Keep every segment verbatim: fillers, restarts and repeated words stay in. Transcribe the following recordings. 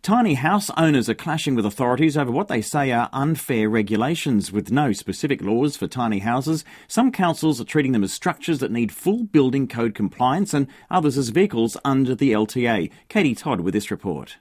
Tiny house owners are clashing with authorities over what they say are unfair regulations. With no specific laws for tiny houses, some councils are treating them as structures that need full building code compliance and others as vehicles under the L T A. Katie Todd with this report.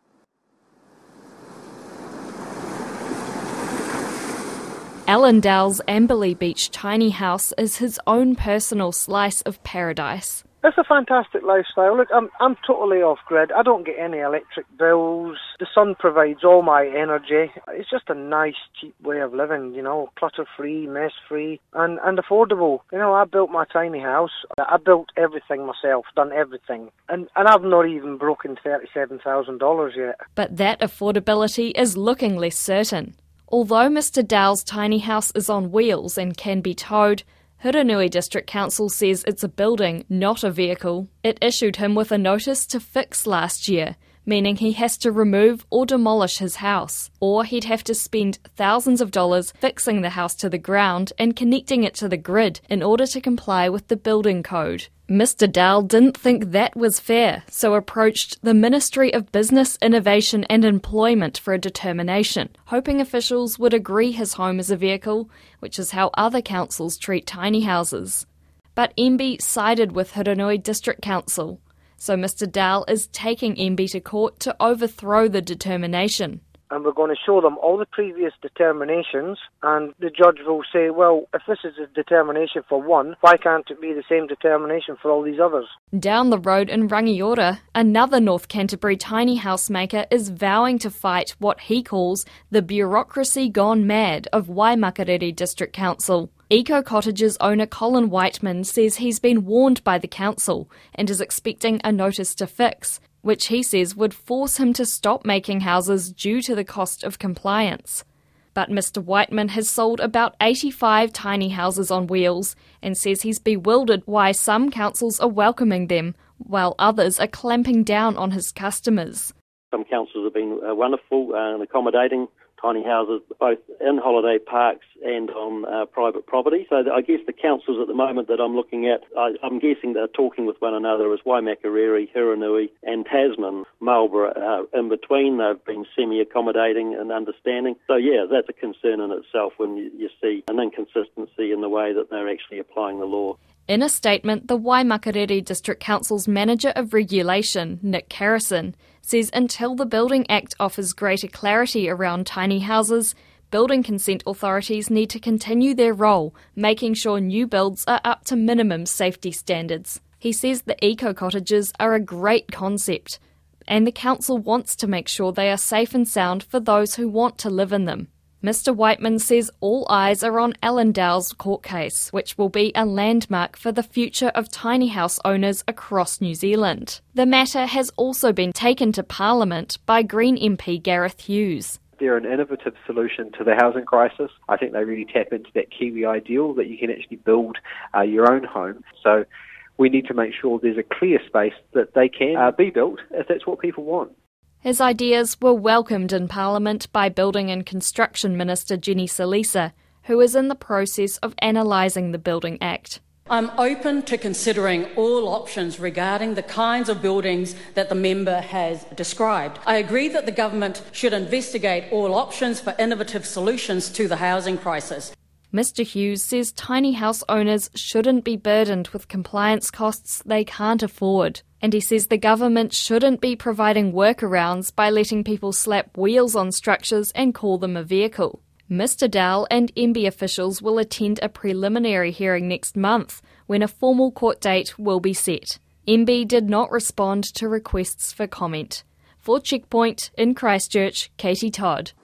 Alan Dowell's Amberley Beach tiny house is his own personal slice of paradise. It's a fantastic lifestyle. Look, I'm I'm totally off-grid. I don't get any electric bills. The sun provides all my energy. It's just a nice, cheap way of living, you know, clutter-free, mess-free, and, and affordable. You know, I built my tiny house. I built everything myself, done everything. And, and I've not even broken thirty-seven thousand dollars yet. But that affordability is looking less certain. Although Mister Dowell's tiny house is on wheels and can be towed, Huranui District Council says it's a building, not a vehicle. It issued him with a notice to fix last year, meaning he has to remove or demolish his house, or he'd have to spend thousands of dollars fixing the house to the ground and connecting it to the grid in order to comply with the building code. Mister Dowell didn't think that was fair, so approached the Ministry of Business, Innovation and Employment for a determination, hoping officials would agree his home is a vehicle, which is how other councils treat tiny houses. But M B sided with Huranui District Council, so Mister Dowell is taking M B to court to overthrow the determination. And we're going to show them all the previous determinations, and the judge will say, well, if this is a determination for one, why can't it be the same determination for all these others? Down the road in Rangiora, another North Canterbury tiny house maker is vowing to fight what he calls the bureaucracy gone mad of Waimakariri District Council. Eco Cottages owner Colin Whiteman says he's been warned by the council and is expecting a notice to fix, which he says would force him to stop making houses due to the cost of compliance. But Mister Whiteman has sold about eighty-five tiny houses on wheels and says he's bewildered why some councils are welcoming them while others are clamping down on his customers. Some councils have been uh, wonderful uh, and accommodating tiny houses, both in holiday parks and on uh, private property. So I guess the councils at the moment that I'm looking at, I, I'm guessing they're talking with one another as Waimakariri, Huranui and Tasman. Marlborough uh, in between, they've been semi-accommodating and understanding. So yeah, that's a concern in itself when you, you see an inconsistency in the way that they're actually applying the law. In a statement, the Waimakariri District Council's Manager of Regulation, Nick Harrison, says until the Building Act offers greater clarity around tiny houses, building consent authorities need to continue their role, making sure new builds are up to minimum safety standards. He says the eco cottages are a great concept, and the council wants to make sure they are safe and sound for those who want to live in them. Mister Whiteman says all eyes are on Alan Dowell's court case, which will be a landmark for the future of tiny house owners across New Zealand. The matter has also been taken to Parliament by Green M P Gareth Hughes. They're an innovative solution to the housing crisis. I think they really tap into that Kiwi ideal that you can actually build uh, your own home. So we need to make sure there's a clear space that they can uh, be built if that's what people want. His ideas were welcomed in Parliament by Building and Construction Minister Jenny Salisa, who is in the process of analysing the Building Act. I'm open to considering all options regarding the kinds of buildings that the member has described. I agree that the government should investigate all options for innovative solutions to the housing crisis. Mister Hughes says tiny house owners shouldn't be burdened with compliance costs they can't afford. And he says the government shouldn't be providing workarounds by letting people slap wheels on structures and call them a vehicle. Mister Dowell and M B officials will attend a preliminary hearing next month, when a formal court date will be set. M B did not respond to requests for comment. For Checkpoint in Christchurch, Katie Todd.